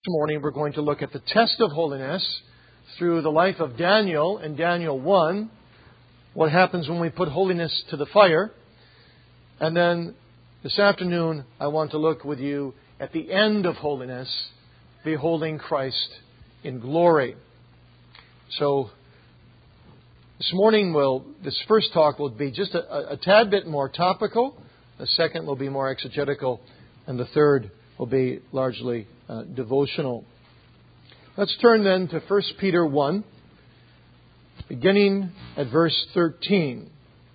morning we're going to look at the test of holiness through the life of Daniel in Daniel 1, what happens when we put holiness to the fire. And then this afternoon I want to look with you at the end of holiness, beholding Christ in glory. So this morning this first talk will be just a tad bit more topical, the second will be more exegetical, and the third will be largely devotional. Let's turn then to 1 Peter 1, beginning at verse 13.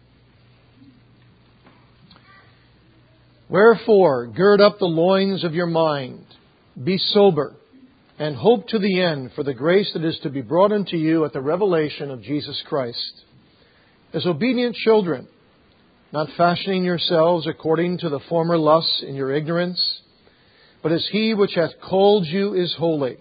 Wherefore, gird up the loins of your mind, be sober, and hope to the end for the grace that is to be brought unto you at the revelation of Jesus Christ. As obedient children, not fashioning yourselves according to the former lusts in your ignorance, but as He which hath called you is holy,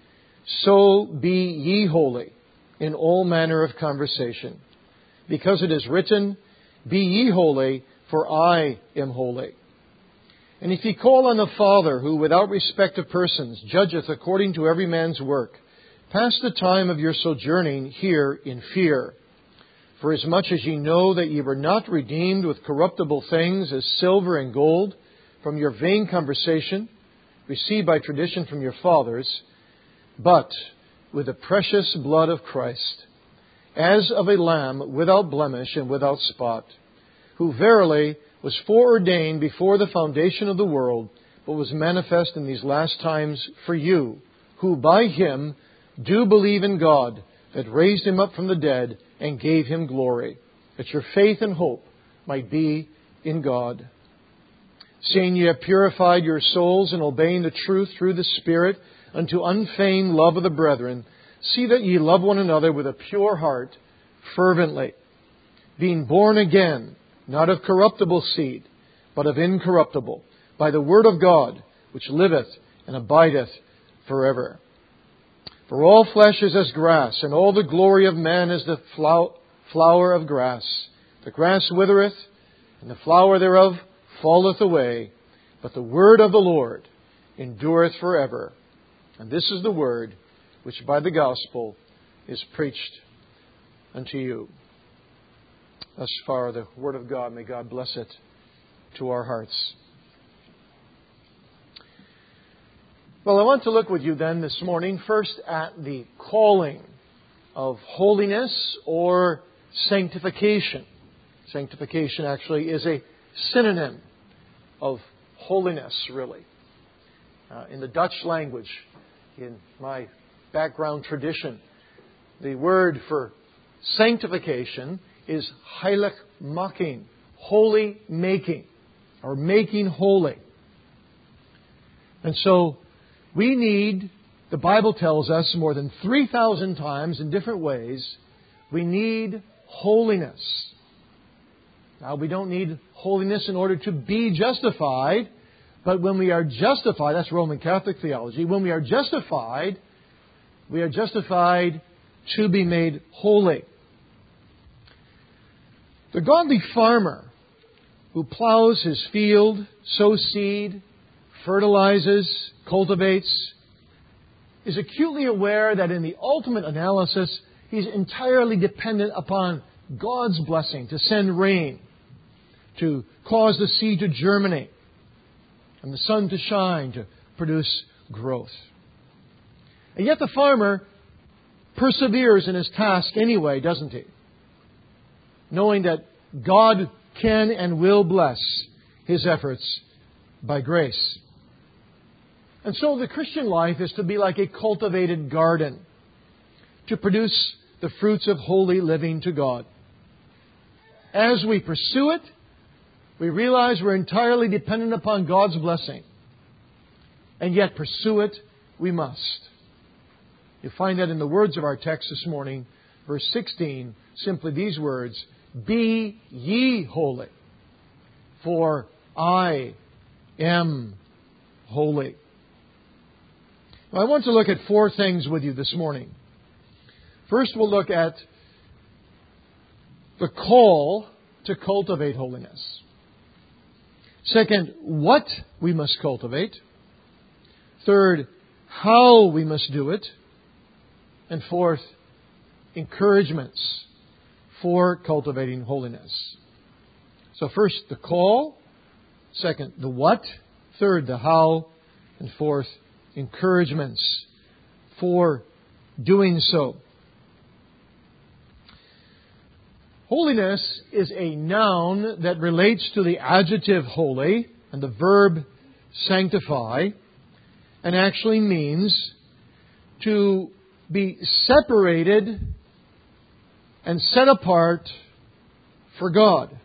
so be ye holy in all manner of conversation. Because it is written, Be ye holy, for I am holy. And if ye call on the Father, who without respect of persons judgeth according to every man's work, pass the time of your sojourning here in fear. For as much as ye know that ye were not redeemed with corruptible things as silver and gold from your vain conversation, received by tradition from your fathers, but with the precious blood of Christ, as of a lamb without blemish and without spot, who verily was foreordained before the foundation of the world, but was manifest in these last times for you, who by Him do believe in God, that raised Him up from the dead and gave Him glory, that your faith and hope might be in God. Seeing ye have purified your souls in obeying the truth through the Spirit unto unfeigned love of the brethren, see that ye love one another with a pure heart fervently, being born again, not of corruptible seed, but of incorruptible, by the word of God, which liveth and abideth forever. For all flesh is as grass, and all the glory of man as the flower of grass. The grass withereth, and the flower thereof falleth away, but the word of the Lord endureth forever. And this is the word which by the gospel is preached unto you. Thus far, the word of God. May God bless it to our hearts. Well, I want to look with you then this morning first at the calling of holiness or sanctification. Sanctification actually is a synonym of holiness, really. In the Dutch language, in my background tradition, the word for sanctification is heiligmaking, holy making, or making holy. And so we need, the Bible tells us more than 3,000 times in different ways, we need holiness. Now, we don't need holiness in order to be justified, but when we are justified, that's Roman Catholic theology, when we are justified to be made holy. The godly farmer who plows his field, sows seed, fertilizes, cultivates, is acutely aware that in the ultimate analysis, he's entirely dependent upon God's blessing to send rain, to cause the seed to germinate, and the sun to shine to produce growth. And yet the farmer perseveres in his task anyway, doesn't he? Knowing that God can and will bless his efforts by grace. And so the Christian life is to be like a cultivated garden, to produce the fruits of holy living to God. As we pursue it, we realize we're entirely dependent upon God's blessing. And yet pursue it we must. You find that in the words of our text this morning, verse 16, simply these words, Be ye holy, for I am holy. Now, I want to look at four things with you this morning. First, we'll look at the call to cultivate holiness. Second, what we must cultivate. Third, how we must do it. And fourth, encouragements for cultivating holiness. So first, the call. Second, the what. Third, the how. And fourth, encouragements for doing so. Holiness is a noun that relates to the adjective holy and the verb sanctify, and actually means to be separated and set apart for God.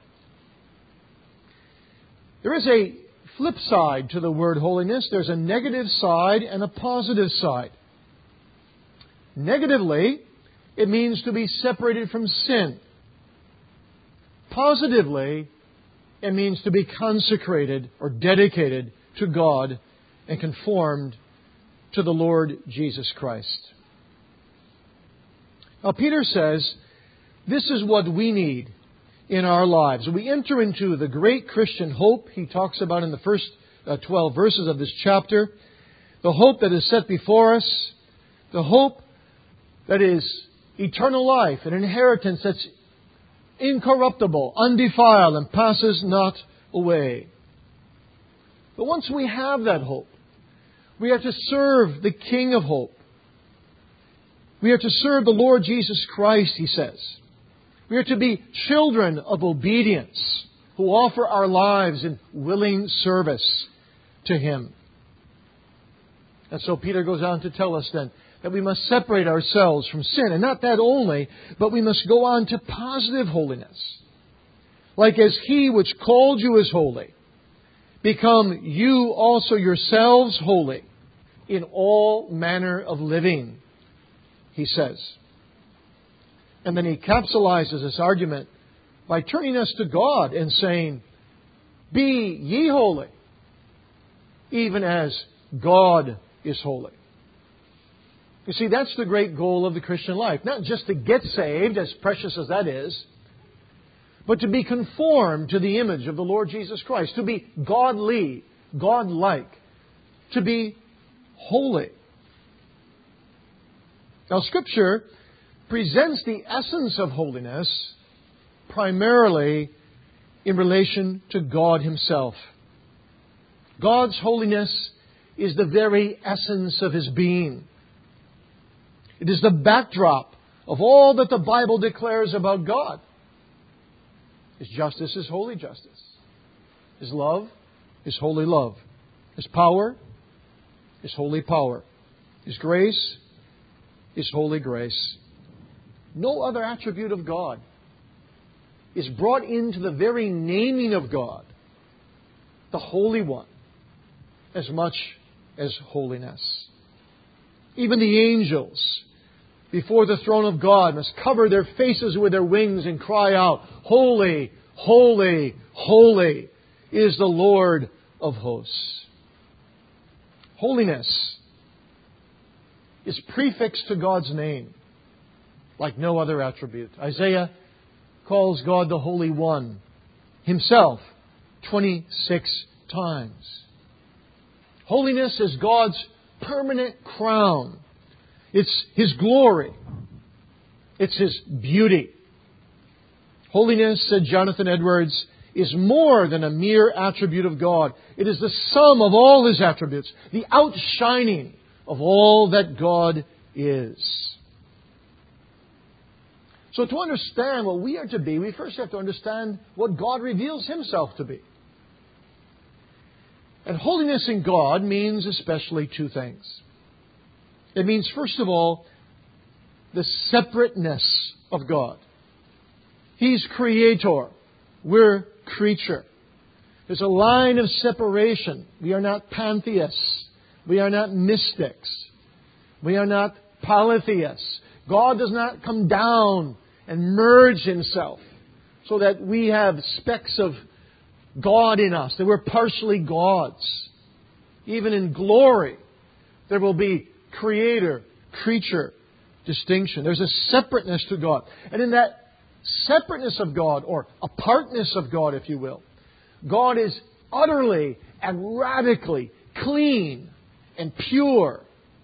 There is a flip side to the word holiness. There's a negative side and a positive side. Negatively, it means to be separated from sin. Positively, it means to be consecrated or dedicated to God and conformed to the Lord Jesus Christ. Now, Peter says, this is what we need in our lives. We enter into the great Christian hope he talks about in the first 12 verses of this chapter. The hope that is set before us. The hope that is eternal life, an inheritance that's incorruptible, undefiled, and passes not away. But once we have that hope, we have to serve the King of hope. We are to serve the Lord Jesus Christ, he says. We are to be children of obedience who offer our lives in willing service to Him. And so Peter goes on to tell us then that we must separate ourselves from sin. And not that only, but we must go on to positive holiness. Like as He which called you is holy, become you also yourselves holy in all manner of living, he says. And then he capsulizes this argument by turning us to God and saying, be ye holy, even as God is holy. You see, that's the great goal of the Christian life. Not just to get saved, as precious as that is, but to be conformed to the image of the Lord Jesus Christ. To be godly, godlike. To be holy. Now, Scripture presents the essence of holiness primarily in relation to God Himself. God's holiness is the very essence of His being. It is the backdrop of all that the Bible declares about God. His justice is holy justice. His love is holy love. His power is holy power. His grace is holy grace. No other attribute of God is brought into the very naming of God, the Holy One, as much as holiness. Even the angels before the throne of God must cover their faces with their wings and cry out, holy, holy, holy is the Lord of hosts. Holiness is prefixed to God's name like no other attribute. Isaiah calls God the Holy One Himself 26 times. Holiness is God's permanent crown. It's His glory. It's His beauty. Holiness, said Jonathan Edwards, is more than a mere attribute of God. It is the sum of all His attributes, the outshining of all that God is. So to understand what we are to be, we first have to understand what God reveals Himself to be. And holiness in God means especially two things. It means, first of all, the separateness of God. He's creator. We're creature. There's a line of separation. We are not pantheists. We are not mystics. We are not polytheists. God does not come down and merge Himself so that we have specks of God in us, that we're partially gods. Even in glory, there will be creator, creature distinction. There's a separateness to God. And in that separateness of God, or apartness of God, if you will, God is utterly and radically clean and pure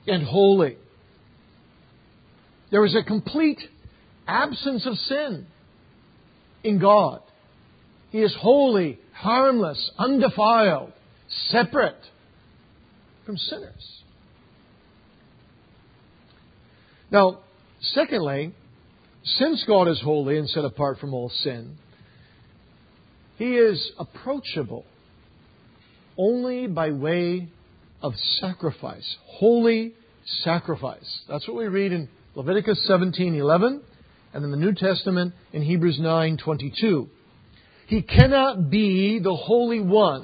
and holy. There is a complete absence of sin in God. He is holy, harmless, undefiled, separate from sinners. Now, secondly, since God is holy and set apart from all sin, He is approachable only by way of sacrifice. Holy sacrifice. That's what we read in Leviticus 17:11 and in the New Testament in Hebrews 9:22. He cannot be the Holy One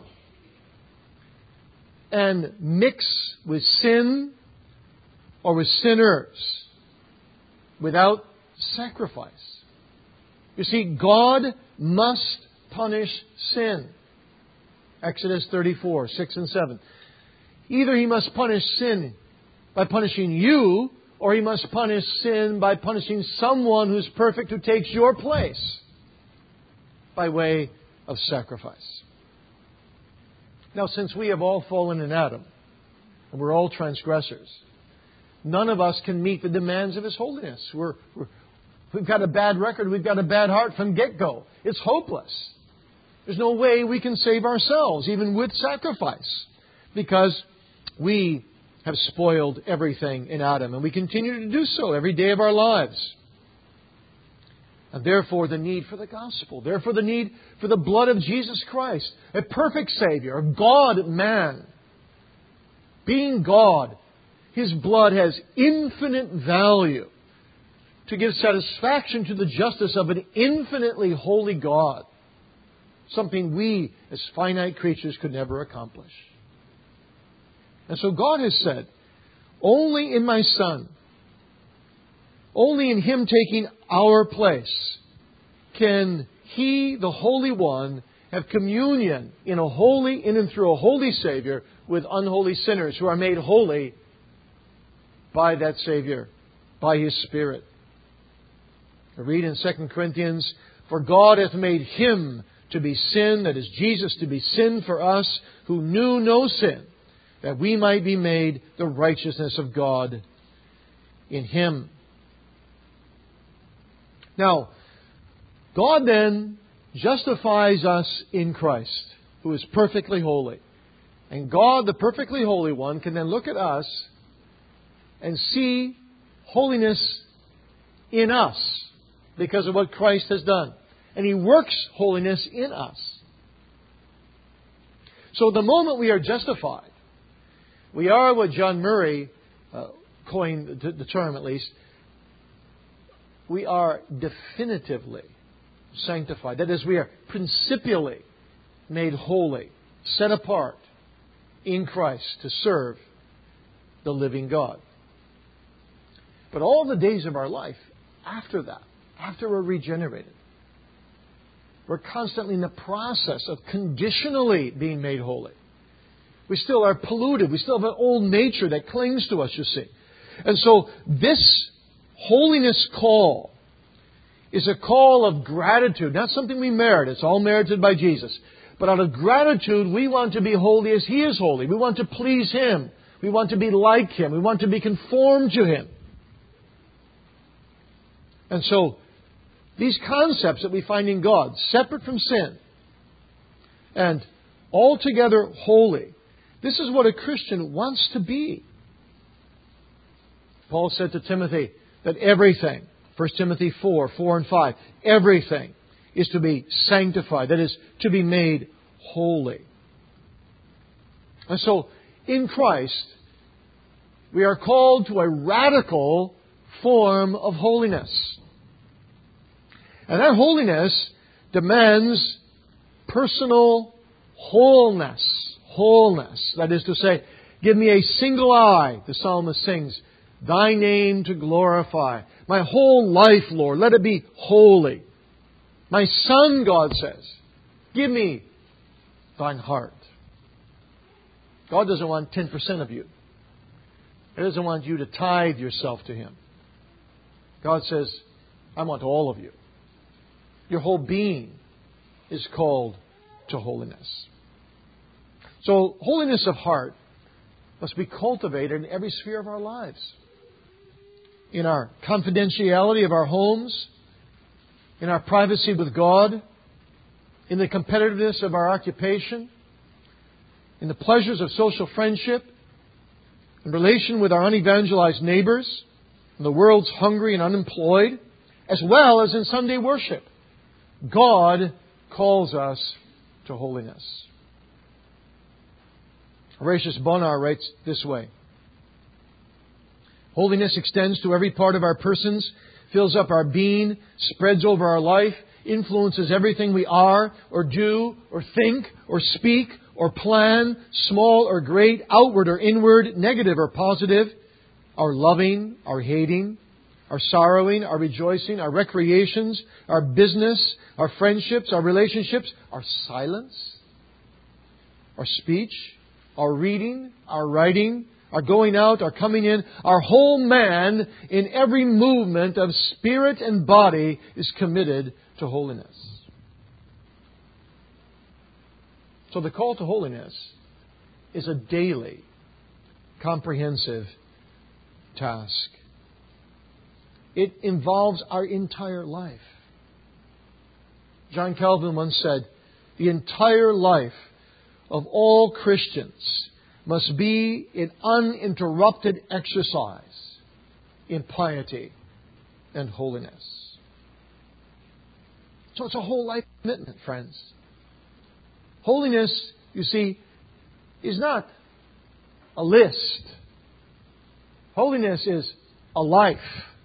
and mix with sin or with sinners without sacrifice. You see, God must punish sin. Exodus 34:6 and 7. Either He must punish sin by punishing you, or He must punish sin by punishing someone who's perfect who takes your place by way of sacrifice. Now, since we have all fallen in Adam, and we're all transgressors, none of us can meet the demands of His holiness. We've got a bad record. We've got a bad heart from get-go. It's hopeless. There's no way we can save ourselves, even with sacrifice, because we have spoiled everything in Adam, and we continue to do so every day of our lives. And therefore the need for the gospel, therefore the need for the blood of Jesus Christ, a perfect Savior, a God-man. Being God, His blood has infinite value to give satisfaction to the justice of an infinitely holy God. Something we, as finite creatures, could never accomplish. And so God has said, only in my Son, only in Him taking our place, can He, the Holy One, have communion in and through a holy Savior with unholy sinners who are made holy by that Savior, by His Spirit. I read in 2 Corinthians, for God hath made Him to be sin, that is Jesus, to be sin for us who knew no sin, that we might be made the righteousness of God in Him. Now, God then justifies us in Christ, who is perfectly holy. And God, the perfectly holy one, can then look at us and see holiness in us because of what Christ has done. And He works holiness in us. So the moment we are justified, we are what John Murray coined the term, at least. We are definitively sanctified. That is, we are principially made holy, set apart in Christ to serve the living God. But all the days of our life after that, after we're regenerated, we're constantly in the process of conditionally being made holy. We still are polluted. We still have an old nature that clings to us, you see. And so this holiness call is a call of gratitude, not something we merit. It's all merited by Jesus. But out of gratitude, we want to be holy as He is holy. We want to please Him. We want to be like Him. We want to be conformed to Him. And so, these concepts that we find in God, separate from sin and altogether holy, this is what a Christian wants to be. Paul said to Timothy that everything, 1 Timothy 4 and 5, everything is to be sanctified, that is, to be made holy. And so, in Christ, we are called to a radical form of holiness. And that holiness demands personal wholeness. Wholeness. That is to say, give me a single eye, the psalmist sings, Thy name to glorify. My whole life, Lord, let it be holy. My son, God says, give me Thine heart. God doesn't want 10% of you. He doesn't want you to tithe yourself to Him. God says, I want all of you. Your whole being is called to holiness. So, holiness of heart must be cultivated in every sphere of our lives. In our confidentiality of our homes, in our privacy with God, in the competitiveness of our occupation, in the pleasures of social friendship, in relation with our unevangelized neighbors, in the world's hungry and unemployed, as well as in Sunday worship. God calls us to holiness. Horatius Bonar writes this way: holiness extends to every part of our persons, fills up our being, spreads over our life, influences everything we are, or do, or think, or speak, or plan, small or great, outward or inward, negative or positive, our loving, our hating, our sorrowing, our rejoicing, our recreations, our business, our friendships, our relationships, our silence, our speech, our reading, our writing, our going out, our coming in, our whole man in every movement of spirit and body is committed to holiness. So the call to holiness is a daily, comprehensive task. It involves our entire life. John Calvin once said, the entire life of all Christians must be an uninterrupted exercise in piety and holiness. So it's a whole life commitment, friends. Holiness, you see, is not a list. Holiness is a life.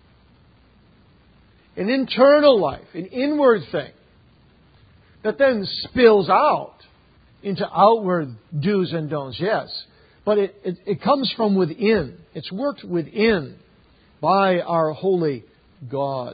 An internal life, an inward thing that then spills out into outward do's and don'ts, yes. But it comes from within. It's worked within by our holy God.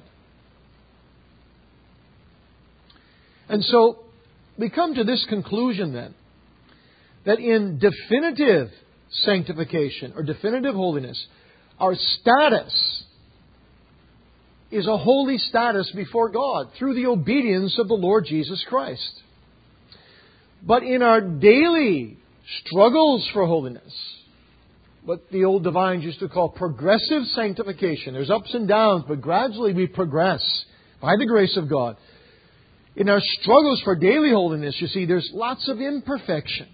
And so we come to this conclusion then, that in definitive sanctification or definitive holiness, our status is a holy status before God through the obedience of the Lord Jesus Christ. But in our daily struggles for holiness, what the old divines used to call progressive sanctification, there's ups and downs, but gradually we progress by the grace of God. In our struggles for daily holiness, you see, there's lots of imperfection.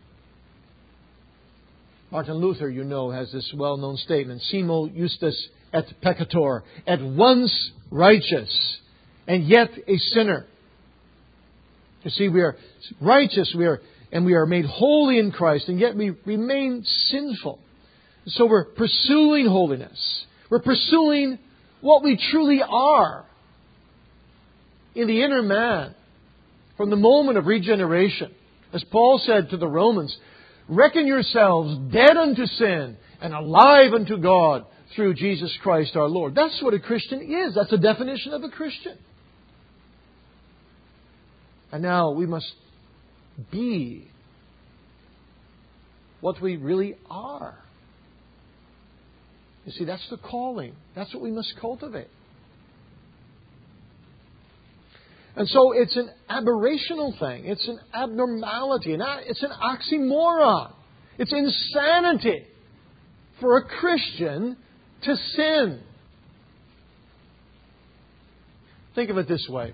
Martin Luther, you know, has this well-known statement, Simo justus et peccator, at once righteous and yet a sinner. You see, we are righteous, we are made holy in Christ, and yet we remain sinful. So we're pursuing holiness. We're pursuing what we truly are in the inner man from the moment of regeneration. As Paul said to the Romans, reckon yourselves dead unto sin and alive unto God through Jesus Christ our Lord. That's what a Christian is. That's the definition of a Christian. And now we must be what we really are. You see, that's the calling. That's what we must cultivate. And so it's an aberrational thing. It's an abnormality. It's an oxymoron. It's insanity for a Christian to sin. Think of it this way.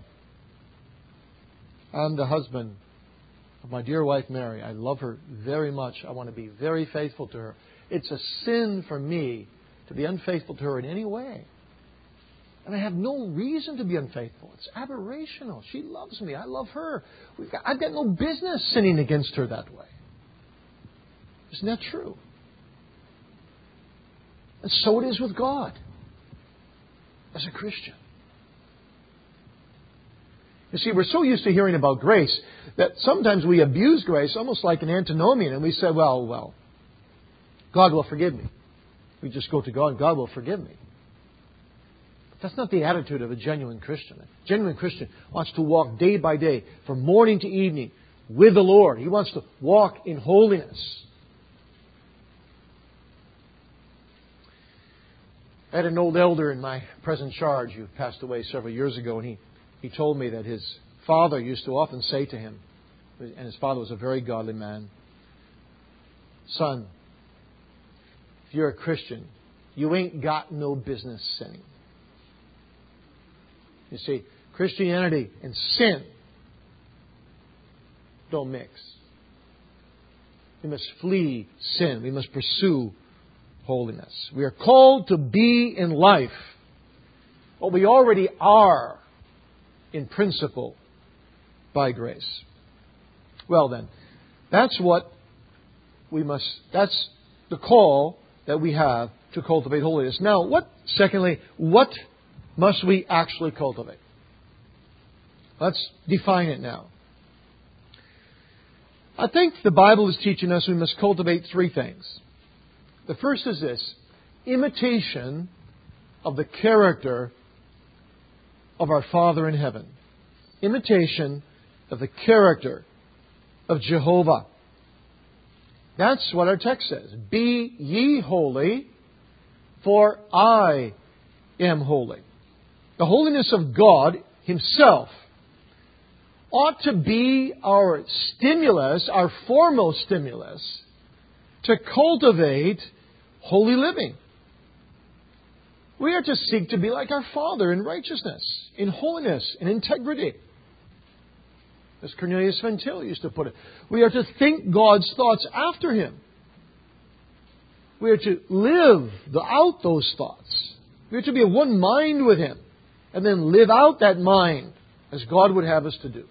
I'm the husband of my dear wife Mary. I love her very much. I want to be very faithful to her. It's a sin for me to be unfaithful to her in any way. And I have no reason to be unfaithful. It's aberrational. She loves me. I love her. I've got no business sinning against her that way. Isn't that true? And so it is with God as a Christian. You see, we're so used to hearing about grace that sometimes we abuse grace almost like an antinomian, and we say, well, God will forgive me. We just go to God and God will forgive me. But that's not the attitude of a genuine Christian. A genuine Christian wants to walk day by day, from morning to evening, with the Lord. He wants to walk in holiness. I had an old elder in my present charge who passed away several years ago, and he told me that his father used to often say to him, and his father was a very godly man, son, if you're a Christian, you ain't got no business sinning. You see, Christianity and sin don't mix. We must flee sin. We must pursue holiness. We are called to be in life what we already are in principle by grace. Well then, that's the call that we have to cultivate holiness. Now, secondly, what must we actually cultivate? Let's define it now. I think the Bible is teaching us we must cultivate three things. The first is this: imitation of the character of our Father in heaven. Imitation of the character of Jehovah. That's what our text says. Be ye holy, for I am holy. The holiness of God Himself ought to be our stimulus, our foremost stimulus, to cultivate holy living. We are to seek to be like our Father in righteousness, in holiness, in integrity. As Cornelius Van Til used to put it, we are to think God's thoughts after Him. We are to live out those thoughts. We are to be of one mind with Him, and then live out that mind as God would have us to do.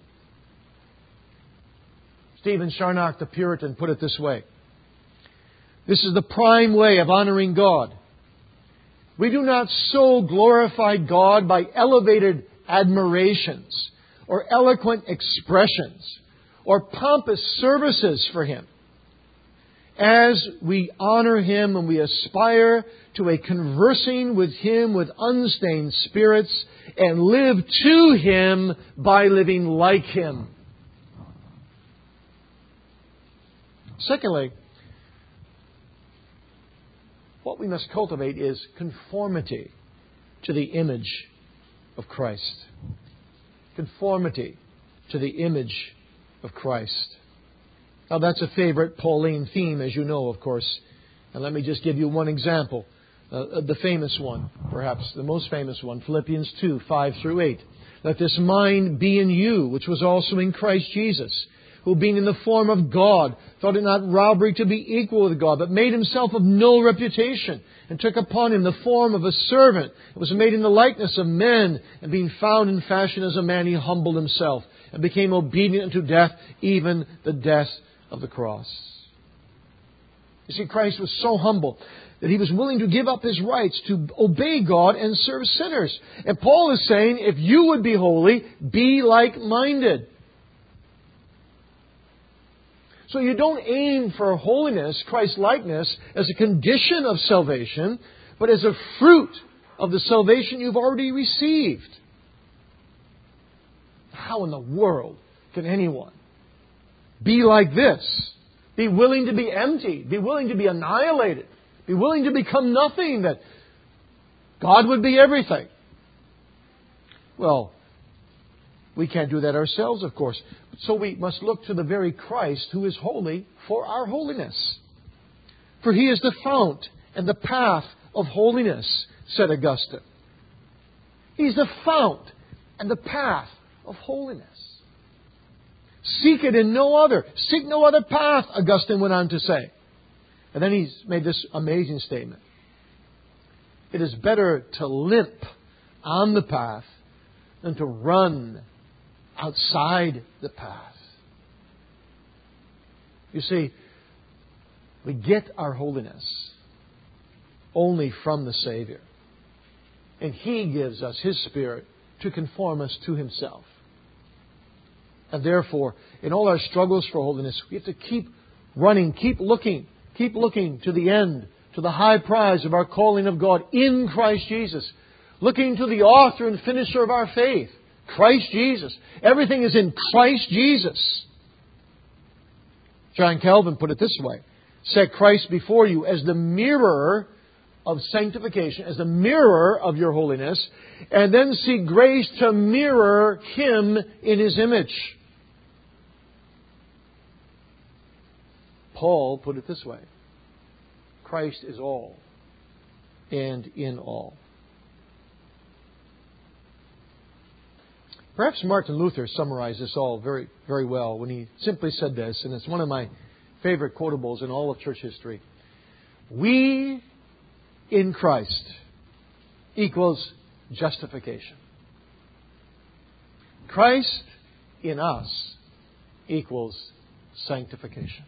Stephen Charnock, the Puritan, put it this way: this is the prime way of honoring God. We do not so glorify God by elevated admirations or eloquent expressions or pompous services for Him, as we honor Him and we aspire to a conversing with Him with unstained spirits and live to Him by living like Him. Secondly, what we must cultivate is conformity to the image of Christ. Conformity to the image of Christ. Now that's a favorite Pauline theme, as you know, of course. And let me just give you one example. The famous one, perhaps the most famous one, Philippians 2, 5 through 8. Let this mind be in you, which was also in Christ Jesus, who being in the form of God, thought it not robbery to be equal with God, but made Himself of no reputation, and took upon Him the form of a servant, and was made in the likeness of men, and being found in fashion as a man, He humbled Himself, and became obedient unto death, even the death of the cross. You see, Christ was so humble that He was willing to give up His rights to obey God and serve sinners. And Paul is saying, if you would be holy, be like-minded. So you don't aim for holiness, Christ-likeness, as a condition of salvation, but as a fruit of the salvation you've already received. How in the world can anyone be like this? Be willing to be empty, be willing to be annihilated, be willing to become nothing, that God would be everything. Well, we can't do that ourselves, of course. So we must look to the very Christ who is holy for our holiness. For He is the fount and the path of holiness, said Augustine. He's the fount and the path of holiness. Seek it in no other. Seek no other path, Augustine went on to say. And then he's made this amazing statement. It is better to limp on the path than to run outside the path. You see, we get our holiness only from the Savior. And He gives us His Spirit to conform us to Himself. And therefore, in all our struggles for holiness, we have to keep running, keep looking to the end, to the high prize of our calling of God in Christ Jesus. Looking to the author and finisher of our faith, Christ Jesus. Everything is in Christ Jesus. John Calvin put it this way: set Christ before you as the mirror of sanctification, as the mirror of your holiness, and then seek grace to mirror Him in His image. Paul put it this way: Christ is all and in all. Perhaps Martin Luther summarized this all very, very well when he simply said this, and it's one of my favorite quotables in all of church history. We in Christ equals justification. Christ in us equals sanctification.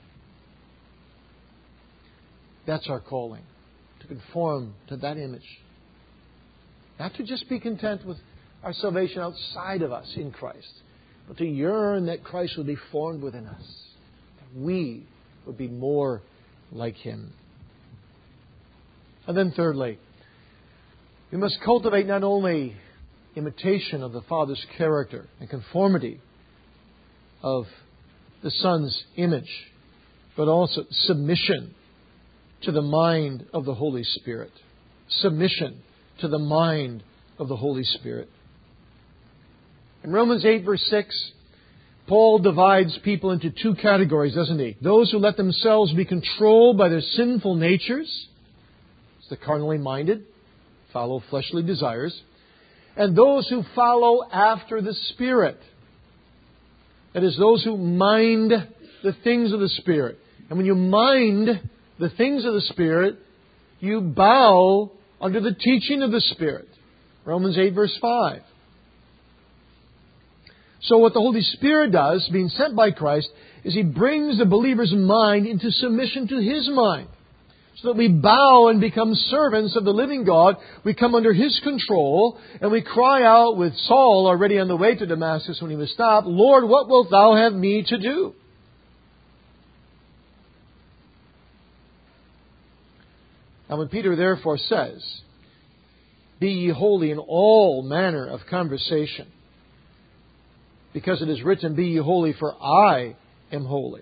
That's our calling, to conform to that image. Not to just be content with our salvation outside of us in Christ, but to yearn that Christ would be formed within us, that we would be more like Him. And then thirdly, we must cultivate not only imitation of the Father's character and conformity of the Son's image, but also submission to the mind of the Holy Spirit. Submission to the mind of the Holy Spirit. In Romans 8, verse 6, Paul divides people into two categories, doesn't he? Those who let themselves be controlled by their sinful natures, it's the carnally minded, follow fleshly desires, and those who follow after the Spirit. That is, those who mind the things of the Spirit. And when you mind the things of the Spirit, you bow under the teaching of the Spirit. Romans 8, verse 5. So what the Holy Spirit does, being sent by Christ, is He brings the believer's mind into submission to His mind. So that we bow and become servants of the living God. We come under His control, and we cry out with Saul already on the way to Damascus when he was stopped, Lord, what wilt Thou have me to do? Now when Peter therefore says, Be ye holy in all manner of conversation, because it is written, Be ye holy, for I am holy.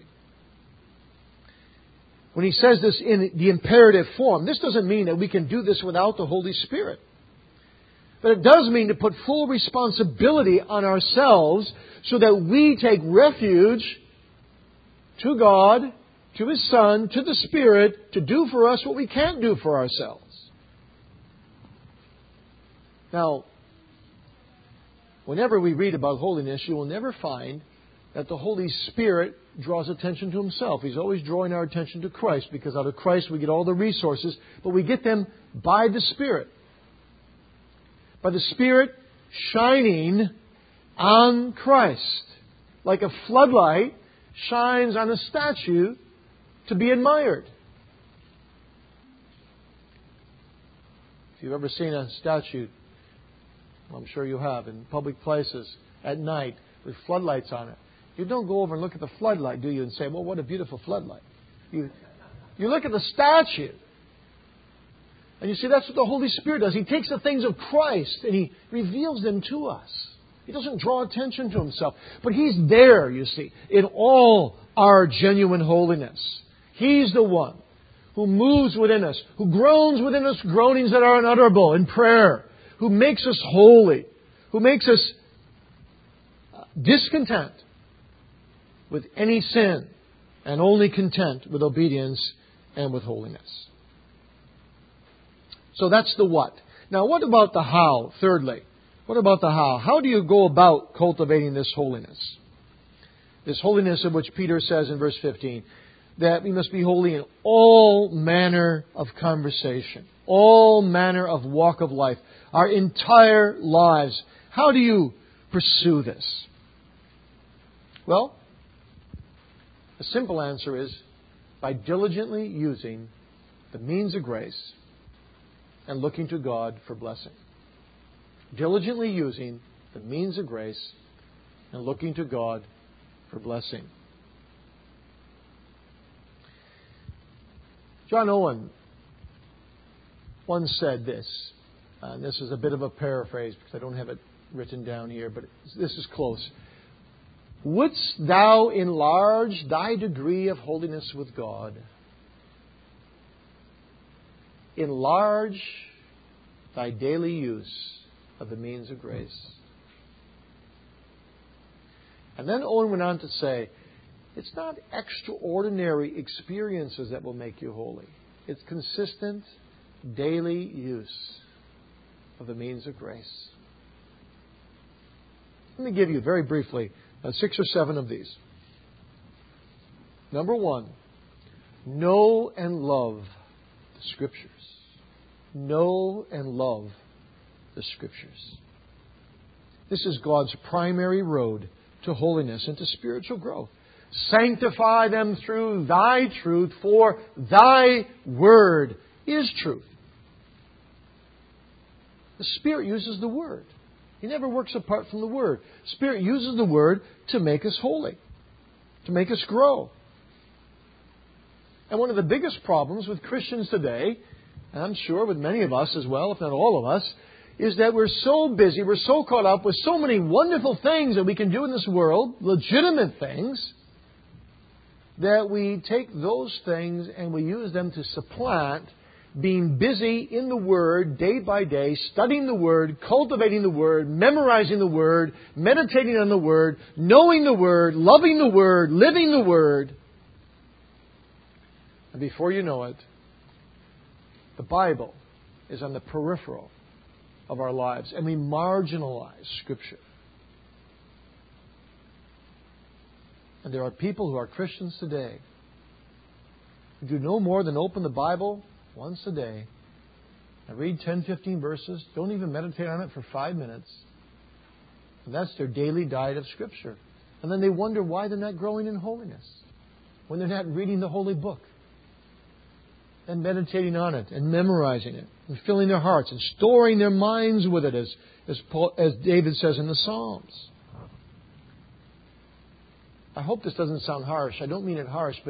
When he says this in the imperative form, this doesn't mean that we can do this without the Holy Spirit. But it does mean to put full responsibility on ourselves so that we take refuge to God, to His Son, to the Spirit, to do for us what we can't do for ourselves. Now, whenever we read about holiness, you will never find that the Holy Spirit draws attention to Himself. He's always drawing our attention to Christ, because out of Christ we get all the resources, but we get them by the Spirit. By the Spirit shining on Christ, like a floodlight shines on a statue to be admired. If you've ever seen a statue, I'm sure you have, in public places at night with floodlights on it, you don't go over and look at the floodlight, do you, and say, well, what a beautiful floodlight. You look at the statue. And you see, that's what the Holy Spirit does. He takes the things of Christ and He reveals them to us. He doesn't draw attention to Himself. But He's there, you see, in all our genuine holiness. He's the one who moves within us, who groans within us groanings that are unutterable in prayer, who makes us holy, who makes us discontent with any sin and only content with obedience and with holiness. So that's the what. Now, what about the how? Thirdly, what about the how? How do you go about cultivating this holiness? This holiness of which Peter says in verse 15, that we must be holy in all manner of conversation, all manner of walk of life, our entire lives. How do you pursue this? Well, the simple answer is by diligently using the means of grace and looking to God for blessing. Diligently using the means of grace and looking to God for blessing. John Owen once said this, and this is a bit of a paraphrase because I don't have it written down here, but this is close. Wouldst thou enlarge thy degree of holiness with God? Enlarge thy daily use of the means of grace. And then Owen went on to say, it's not extraordinary experiences that will make you holy. It's consistent, daily use of the means of grace. Let me give you very briefly 6 or 7 of these. Number 1, know and love the Scriptures. Know and love the Scriptures. This is God's primary road to holiness and to spiritual growth. Sanctify them through Thy truth, for Thy Word is truth. The Spirit uses the Word. He never works apart from the Word. Spirit uses the Word to make us holy, to make us grow. And one of the biggest problems with Christians today, and I'm sure with many of us as well, if not all of us, is that we're so busy, we're so caught up with so many wonderful things that we can do in this world, legitimate things, that we take those things and we use them to supplant being busy in the Word day by day, studying the Word, cultivating the Word, memorizing the Word, meditating on the Word, knowing the Word, loving the Word, living the Word. And before you know it, the Bible is on the peripheral of our lives, and we marginalize Scripture. And there are people who are Christians today who do no more than open the Bible once a day and read 10, 15 verses, don't even meditate on it for 5 minutes. And that's their daily diet of Scripture. And then they wonder why they're not growing in holiness when they're not reading the Holy Book and meditating on it and memorizing it and filling their hearts and storing their minds with it, as David says in the Psalms. I hope this doesn't sound harsh. I don't mean it harsh, but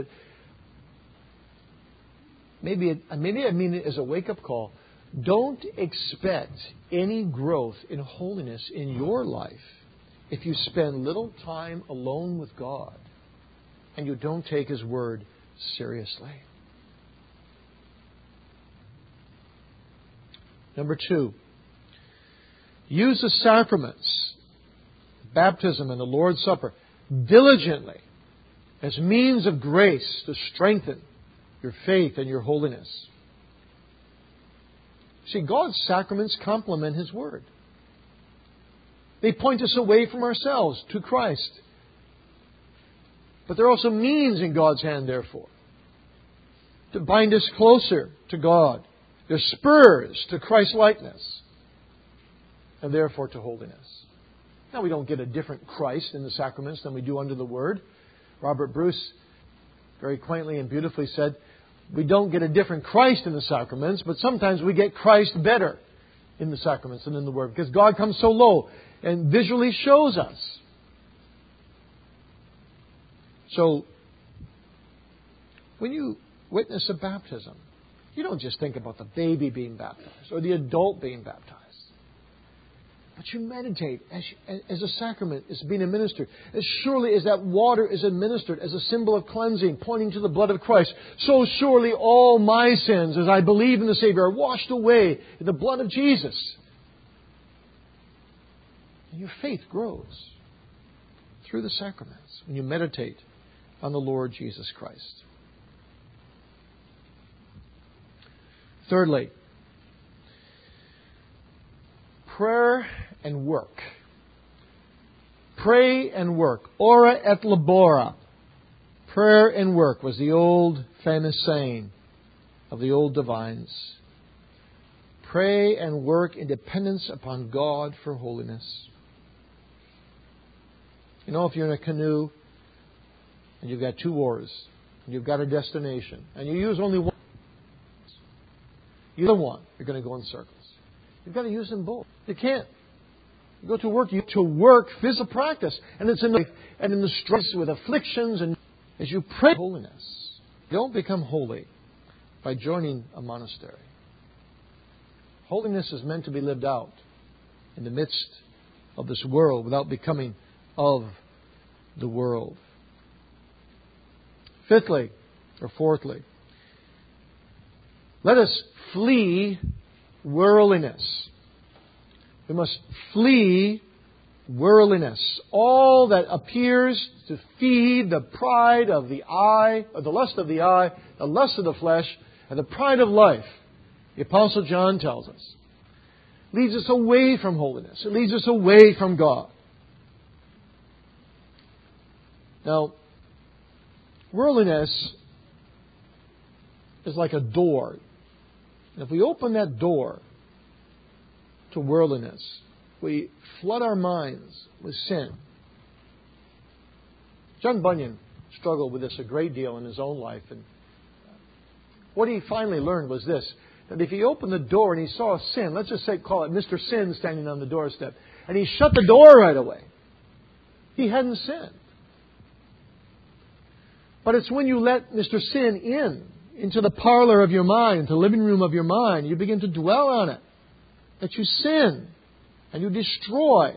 maybe I mean it as a wake-up call. Don't expect any growth in holiness in your life if you spend little time alone with God and you don't take His Word seriously. Number 2, use the sacraments, baptism and the Lord's Supper, diligently as means of grace to strengthen your faith and your holiness. See, God's sacraments complement His Word. They point us away from ourselves to Christ. But they're also means in God's hand, therefore, to bind us closer to God. They're spurs to Christ-likeness and therefore to holiness. Now, we don't get a different Christ in the sacraments than we do under the Word. Robert Bruce very quaintly and beautifully said, we don't get a different Christ in the sacraments, but sometimes we get Christ better in the sacraments than in the Word, because God comes so low and visually shows us. So, when you witness a baptism, you don't just think about the baby being baptized or the adult being baptized. But you meditate as a sacrament is being administered. As surely as that water is administered as a symbol of cleansing, pointing to the blood of Christ, so surely all my sins, as I believe in the Savior, are washed away in the blood of Jesus. And your faith grows through the sacraments when you meditate on the Lord Jesus Christ. Thirdly, prayer and work. Pray and work. Ora et labora. Prayer and work was the old famous saying of the old divines. Pray and work in dependence upon God for holiness. You know, if you're in a canoe and you've got 2 oars and you've got a destination and you use only one, you're going to go in circles. You've got to use them both. You can't. You go to work. To work, physical practice. And it's in life and in the stress with afflictions. And as you pray holiness, you don't become holy by joining a monastery. Holiness is meant to be lived out in the midst of this world without becoming of the world. Fifthly, or fourthly, let us flee worldliness. We must flee worldliness. All that appears to feed the pride of the eye, or the lust of the eye, the lust of the flesh, And the pride of life, the Apostle John tells us, leads us away from holiness. It leads us away from God. Now, worldliness is like a door. And if we open that door to worldliness, we flood our minds with sin. John Bunyan struggled with this a great deal in his own life. And what he finally learned was this, that if he opened the door and he saw a sin, let's just say, call it Mr. Sin standing on the doorstep, and he shut the door right away, he hadn't sinned. But it's when you let Mr. Sin into the parlor of your mind, into the living room of your mind, you begin to dwell on it, that you sin and you destroy,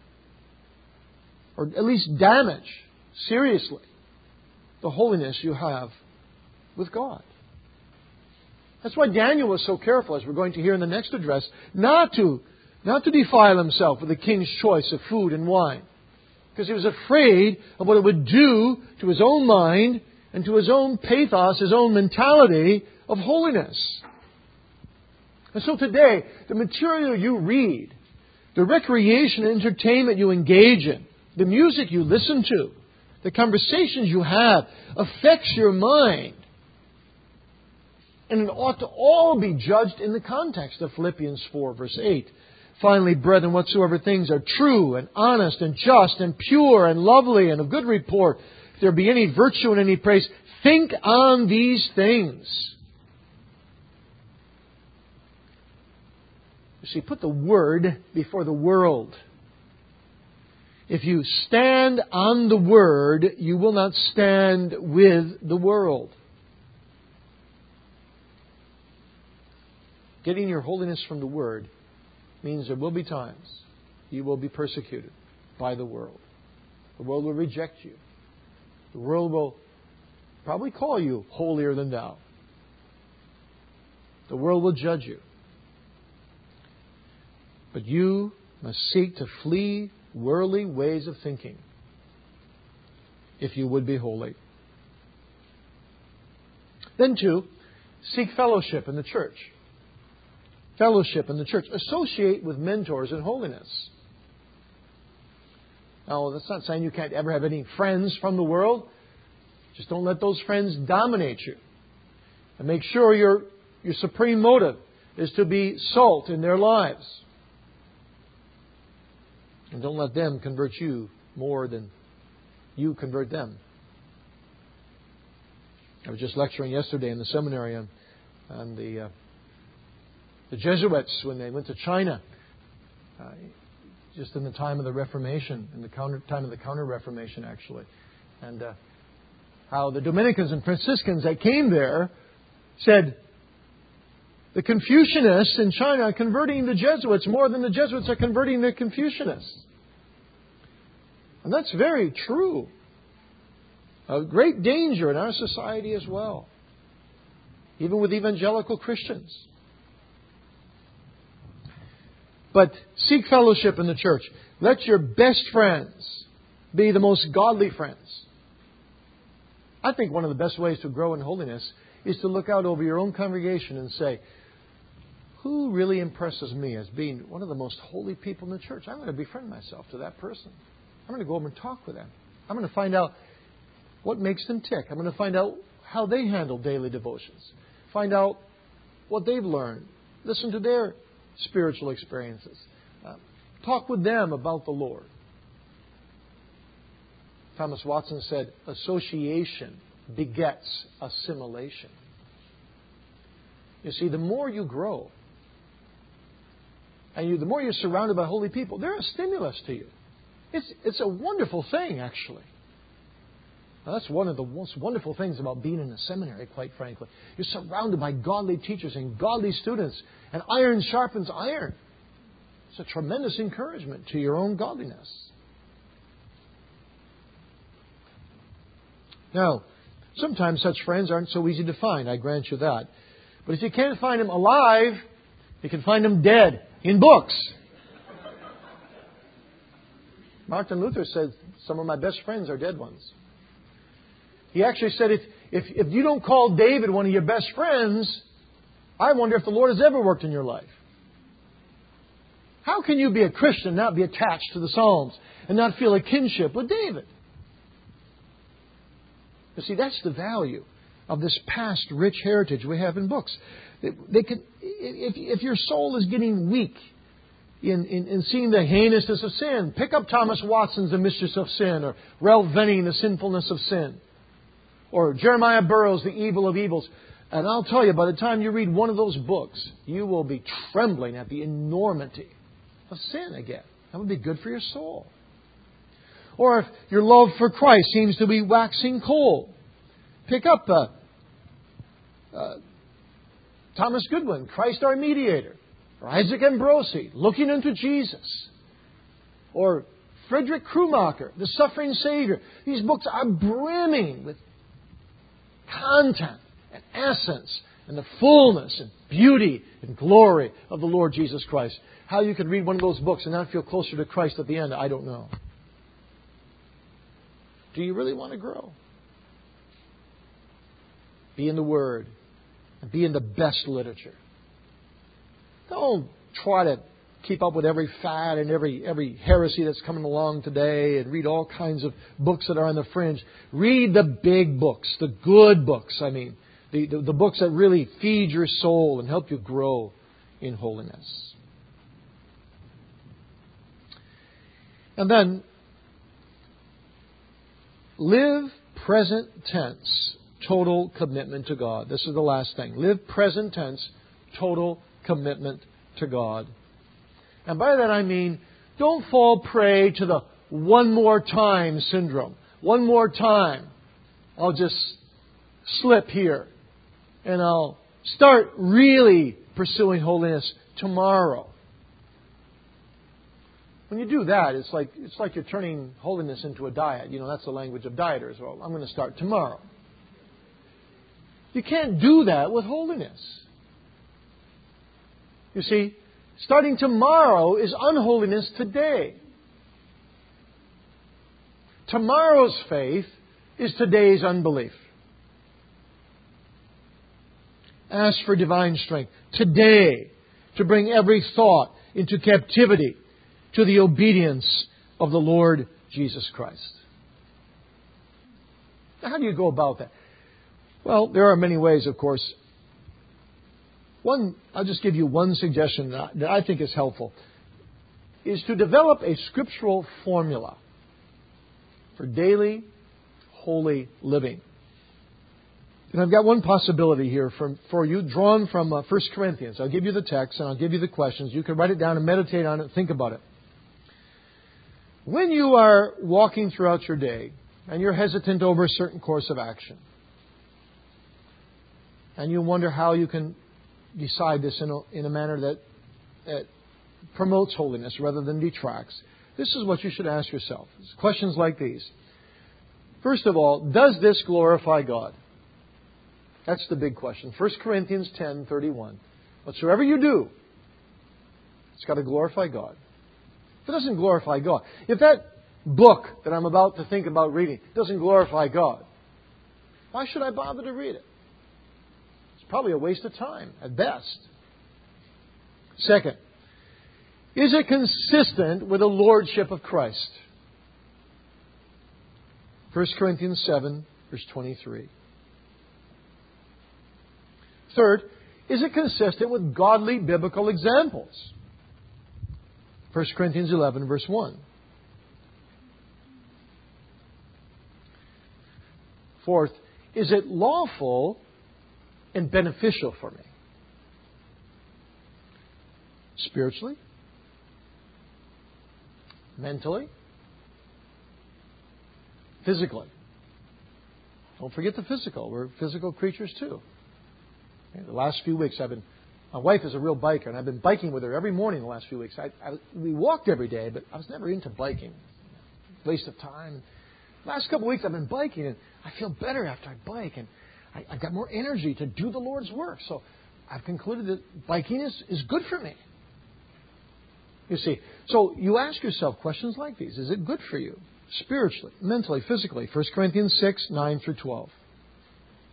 or at least damage, seriously, the holiness you have with God. That's why Daniel was so careful, as we're going to hear in the next address, not to defile himself with the king's choice of food and wine. Because he was afraid of what it would do to his own mind and to his own pathos, his own mentality of holiness. And so today, the material you read, the recreation and entertainment you engage in, the music you listen to, the conversations you have, affects your mind. And it ought to all be judged in the context of Philippians 4, verse 8. Finally, brethren, whatsoever things are true and honest and just and pure and lovely and of good report, if there be any virtue and any praise, think on these things. You see, put the Word before the world. If you stand on the Word, you will not stand with the world. Getting your holiness from the Word means there will be times you will be persecuted by the world. The world will reject you. The world will probably call you holier than thou. The world will judge you. But you must seek to flee worldly ways of thinking if you would be holy. Then, two, seek fellowship in the church. Fellowship in the church. Associate with mentors in holiness. Now, that's not saying you can't ever have any friends from the world. Just don't let those friends dominate you. And make sure your supreme motive is to be salt in their lives. And don't let them convert you more than you convert them. I was just lecturing yesterday in the seminary on the Jesuits when they went to China, just in the time of the Reformation, in the time of the Counter-Reformation, actually. And how the Dominicans and Franciscans that came there said, the Confucianists in China are converting the Jesuits more than the Jesuits are converting the Confucianists. And that's very true. A great danger in our society as well. Even with evangelical Christians. But seek fellowship in the church. Let your best friends be the most godly friends. I think one of the best ways to grow in holiness is to look out over your own congregation and say, who really impresses me as being one of the most holy people in the church? I'm going to befriend myself to that person. I'm going to go over and talk with them. I'm going to find out what makes them tick. I'm going to find out how they handle daily devotions. Find out what they've learned. Listen to their spiritual experiences. Talk with them about the Lord. Thomas Watson said, association begets assimilation. You see, the more you grow, and the more you're surrounded by holy people, they're a stimulus to you. It's a wonderful thing, actually. Now, that's one of the most wonderful things about being in a seminary, quite frankly. You're surrounded by godly teachers and godly students, and iron sharpens iron. It's a tremendous encouragement to your own godliness. Now, sometimes such friends aren't so easy to find, I grant you that. But if you can't find them alive, you can find them dead in books. Martin Luther said, some of my best friends are dead ones. He actually said, if you don't call David one of your best friends, I wonder if the Lord has ever worked in your life. How can you be a Christian and not be attached to the Psalms and not feel a kinship with David? You see, that's the value of this past rich heritage we have in books. If your soul is getting weak in seeing the heinousness of sin, pick up Thomas Watson's The Mistress of Sin, or Ralph Venning, The Sinfulness of Sin, or Jeremiah Burroughs, The Evil of Evils. And I'll tell you, by the time you read one of those books, you will be trembling at the enormity of sin again. That would be good for your soul. Or if your love for Christ seems to be waxing cold, pick up Thomas Goodwin, Christ Our Mediator, or Isaac Ambrosi, Looking Unto Jesus, or Frederick Krumacher, The Suffering Savior. These books are brimming with content and essence and the fullness and beauty and glory of the Lord Jesus Christ. How you can read one of those books and not feel closer to Christ at the end, I don't know. Do you really want to grow? Be in the Word and be in the best literature. Don't try to keep up with every fad and every heresy that's coming along today and read all kinds of books that are on the fringe. Read the big books, the good books, the books that really feed your soul and help you grow in holiness. And then, live present tense, total commitment to God. This is the last thing. Live present tense, total commitment to God. And by that I mean, don't fall prey to the one more time syndrome. One more time, I'll just slip here. And I'll start really pursuing holiness tomorrow. When you do that, it's like you're turning holiness into a diet. You know, that's the language of dieters. Well, I'm going to start tomorrow. You can't do that with holiness. You see, starting tomorrow is unholiness today. Tomorrow's faith is today's unbelief. Ask for divine strength today to bring every thought into captivity to the obedience of the Lord Jesus Christ. Now, how do you go about that? Well, there are many ways, of course. I'll just give you one suggestion that I think is helpful, is to develop a scriptural formula for daily holy living. And I've got one possibility here for you, drawn from 1 Corinthians. I'll give you the text and I'll give you the questions. You can write it down and meditate on it and think about it. When you are walking throughout your day and you're hesitant over a certain course of action, and you wonder how you can decide this in a manner that promotes holiness rather than detracts, this is what you should ask yourself. It's questions like these. First of all, does this glorify God? That's the big question. 1 Corinthians 10:31. Whatsoever you do, it's got to glorify God. If it doesn't glorify God, if that book that I'm about to think about reading doesn't glorify God, why should I bother to read it? It's probably a waste of time at best. Second, is it consistent with the lordship of Christ? 1 Corinthians 7, verse 23. Third, is it consistent with godly biblical examples? 1 Corinthians 11, verse 1. Fourth, is it lawful and beneficial for me? Spiritually? Mentally? Physically? Don't forget the physical. We're physical creatures too. The last few weeks my wife is a real biker, and I've been biking with her every morning the last few weeks. We walked every day, but I was never into biking. Waste of time. Last couple of weeks I've been biking, and I feel better after I bike, and I've got more energy to do the Lord's work. So I've concluded that biking is good for me. You see, so you ask yourself questions like these. Is it good for you? Spiritually, mentally, physically. 1 Corinthians 6, 9 through 12.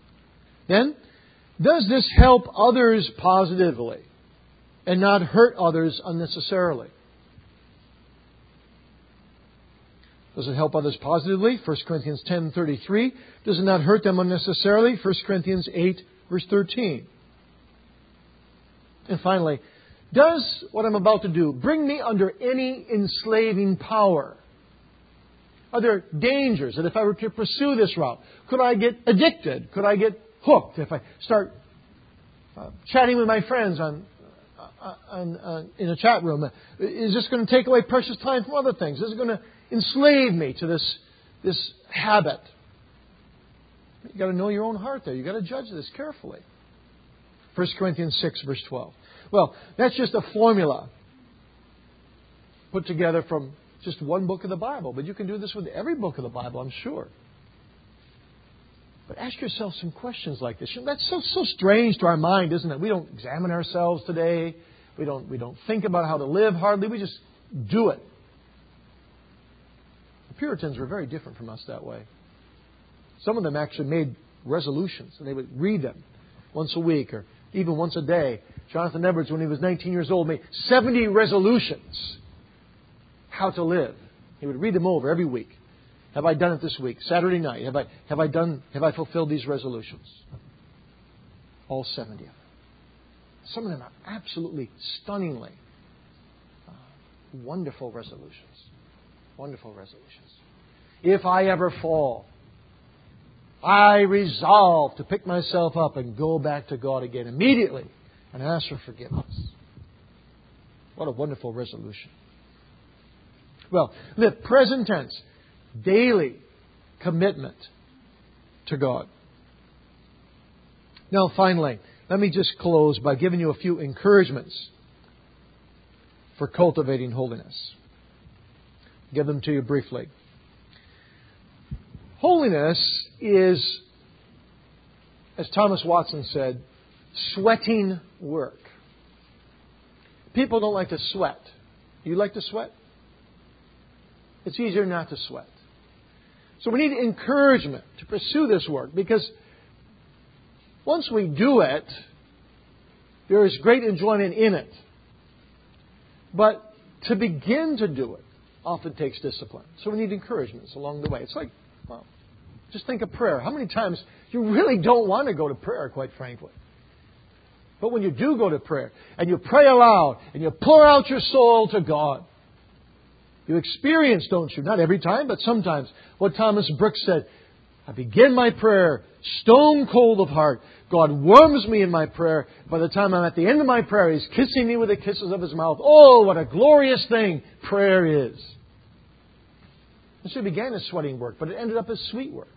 Then, does this help others positively and not hurt others unnecessarily? Does it help others positively? 1 Corinthians 10:33. Does it not hurt them unnecessarily? 1 Corinthians 8, verse 13. And finally, does what I'm about to do bring me under any enslaving power? Are there dangers that if I were to pursue this route, could I get addicted? Could I get hooked if I start chatting with my friends in a chat room? Is this going to take away precious time from other things? Is it going to enslave me to this habit? You've got to know your own heart there. You've got to judge this carefully. 1 Corinthians 6, verse 12. Well, that's just a formula put together from just one book of the Bible. But you can do this with every book of the Bible, I'm sure. But ask yourself some questions like this. That's so strange to our mind, isn't it? We don't examine ourselves today. We don't think about how to live hardly. We just do it. The Puritans were very different from us that way. Some of them actually made resolutions, and they would read them once a week or even once a day. Jonathan Edwards, when he was 19 years old, made 70 resolutions how to live. He would read them over every week. Have I done it this week? Saturday night. Have I fulfilled these resolutions? All 70 of them. Some of them are absolutely stunningly wonderful resolutions. Wonderful resolutions. If I ever fall, I resolve to pick myself up and go back to God again immediately and ask for forgiveness. What a wonderful resolution. Well, the present tense, daily commitment to God. Now, finally, let me just close by giving you a few encouragements for cultivating holiness. Give them to you briefly. Holiness is, as Thomas Watson said, sweating work. People don't like to sweat. You like to sweat? It's easier not to sweat. So we need encouragement to pursue this work, because once we do it, there is great enjoyment in it. But to begin to do it often takes discipline. So we need encouragements along the way. It's like, well, just think of prayer. How many times you really don't want to go to prayer, quite frankly? But when you do go to prayer and you pray aloud and you pour out your soul to God, you experience, don't you? Not every time, but sometimes, what Thomas Brooks said, I begin my prayer stone cold of heart. God warms me in my prayer. By the time I'm at the end of my prayer, He's kissing me with the kisses of His mouth. Oh, what a glorious thing prayer is. And so it began as sweating work, but it ended up as sweet work.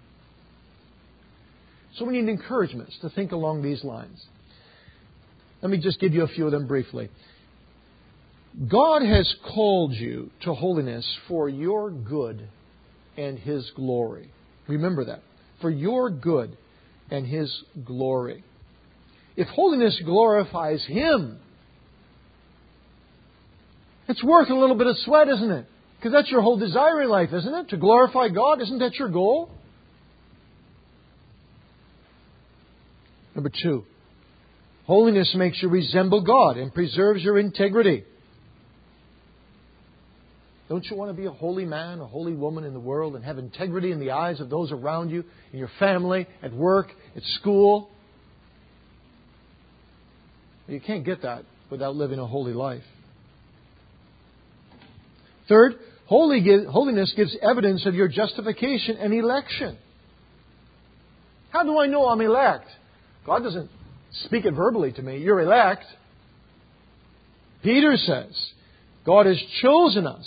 So we need encouragements to think along these lines. Let me just give you a few of them briefly. God has called you to holiness for your good and His glory. Remember that. For your good and His glory. If holiness glorifies Him, it's worth a little bit of sweat, isn't it? Because that's your whole desire in life, isn't it? To glorify God. Isn't that your goal? Number 2. Holiness makes you resemble God and preserves your integrity. Don't you want to be a holy man, a holy woman in the world and have integrity in the eyes of those around you, in your family, at work, at school? You can't get that without living a holy life. Third, holiness gives evidence of your justification and election. How do I know I'm elect? God doesn't speak it verbally to me. You're elect. Peter says, God has chosen us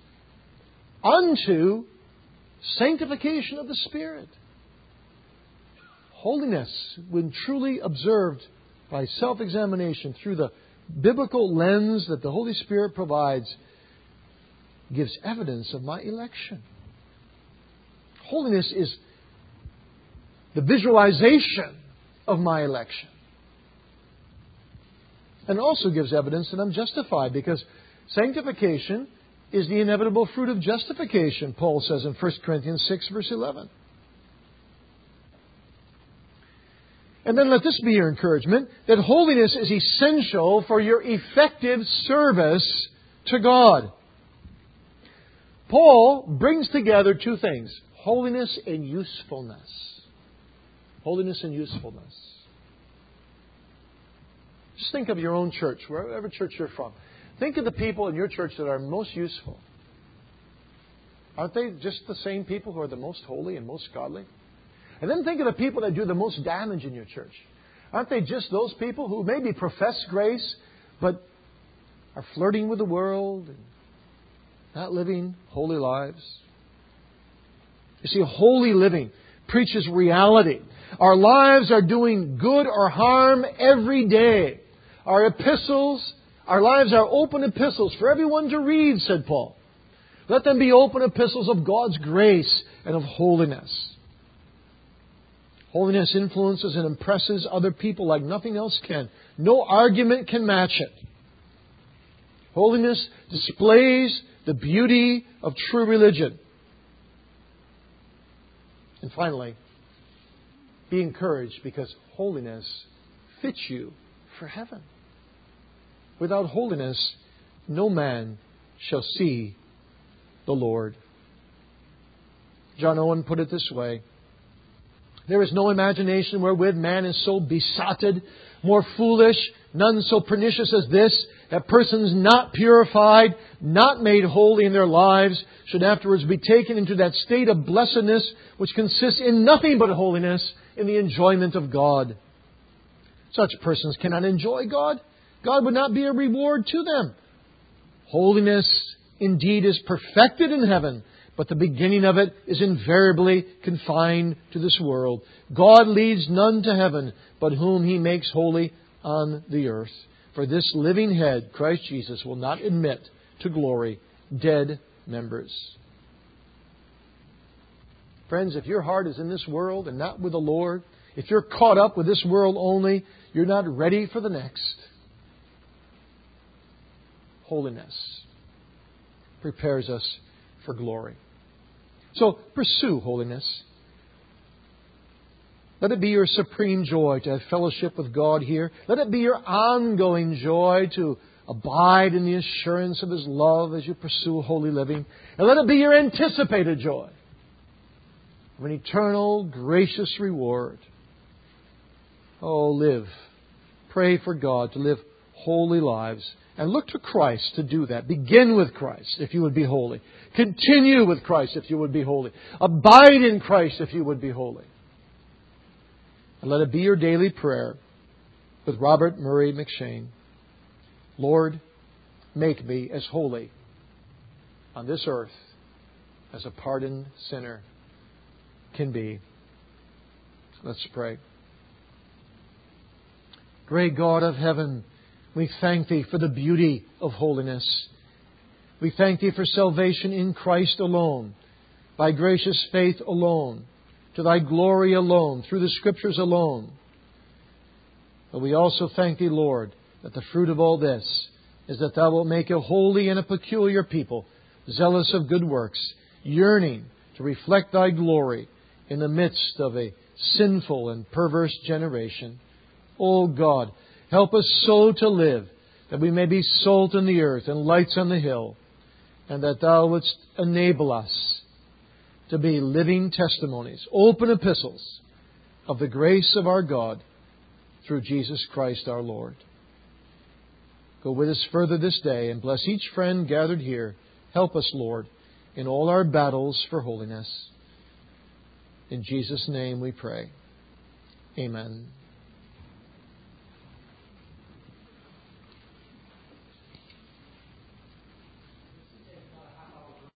unto sanctification of the Spirit. Holiness, when truly observed by self-examination through the biblical lens that the Holy Spirit provides, gives evidence of my election. Holiness is the visualization of my election. And also gives evidence that I'm justified, because sanctification is the inevitable fruit of justification, Paul says in 1 Corinthians 6, verse 11. And then let this be your encouragement, that holiness is essential for your effective service to God. Paul brings together two things, holiness and usefulness. Holiness and usefulness. Just think of your own church, wherever church you're from. Think of the people in your church that are most useful. Aren't they just the same people who are the most holy and most godly? And then think of the people that do the most damage in your church. Aren't they just those people who maybe profess grace, but are flirting with the world and not living holy lives? You see, holy living preaches reality. Our lives are doing good or harm every day. Our lives are open epistles for everyone to read, said Paul. Let them be open epistles of God's grace and of holiness. Holiness influences and impresses other people like nothing else can. No argument can match it. Holiness displays the beauty of true religion. And finally, be encouraged because holiness fits you for heaven. Without holiness, no man shall see the Lord. John Owen put it this way: there is no imagination wherewith man is so besotted, more foolish, none so pernicious as this, that persons not purified, not made holy in their lives, should afterwards be taken into that state of blessedness which consists in nothing but holiness, in the enjoyment of God. Such persons cannot enjoy God. God would not be a reward to them. Holiness indeed is perfected in heaven, but the beginning of it is invariably confined to this world. God leads none to heaven, but whom He makes holy on the earth. For this living head, Christ Jesus, will not admit to glory dead members. Friends, if your heart is in this world and not with the Lord, if you're caught up with this world only, you're not ready for the next. Holiness prepares us for glory. So pursue holiness. Let it be your supreme joy to have fellowship with God here. Let it be your ongoing joy to abide in the assurance of His love as you pursue holy living. And let it be your anticipated joy of an eternal, gracious reward. Oh, live. Pray for God to live holy lives. And look to Christ to do that. Begin with Christ if you would be holy. Continue with Christ if you would be holy. Abide in Christ if you would be holy. And let it be your daily prayer with Robert Murray McShane. Lord, make me as holy on this earth as a pardoned sinner can be. Let's pray. Great God of heaven, we thank Thee for the beauty of holiness. We thank Thee for salvation in Christ alone, by gracious faith alone, to Thy glory alone, through the Scriptures alone. But we also thank Thee, Lord, that the fruit of all this is that Thou wilt make a holy and a peculiar people, zealous of good works, yearning to reflect Thy glory in the midst of a sinful and perverse generation. O God, help us so to live that we may be salt in the earth and lights on the hill, and that Thou wouldst enable us to be living testimonies, open epistles of the grace of our God through Jesus Christ our Lord. Go with us further this day and bless each friend gathered here. Help us, Lord, in all our battles for holiness. In Jesus' name we pray. Amen.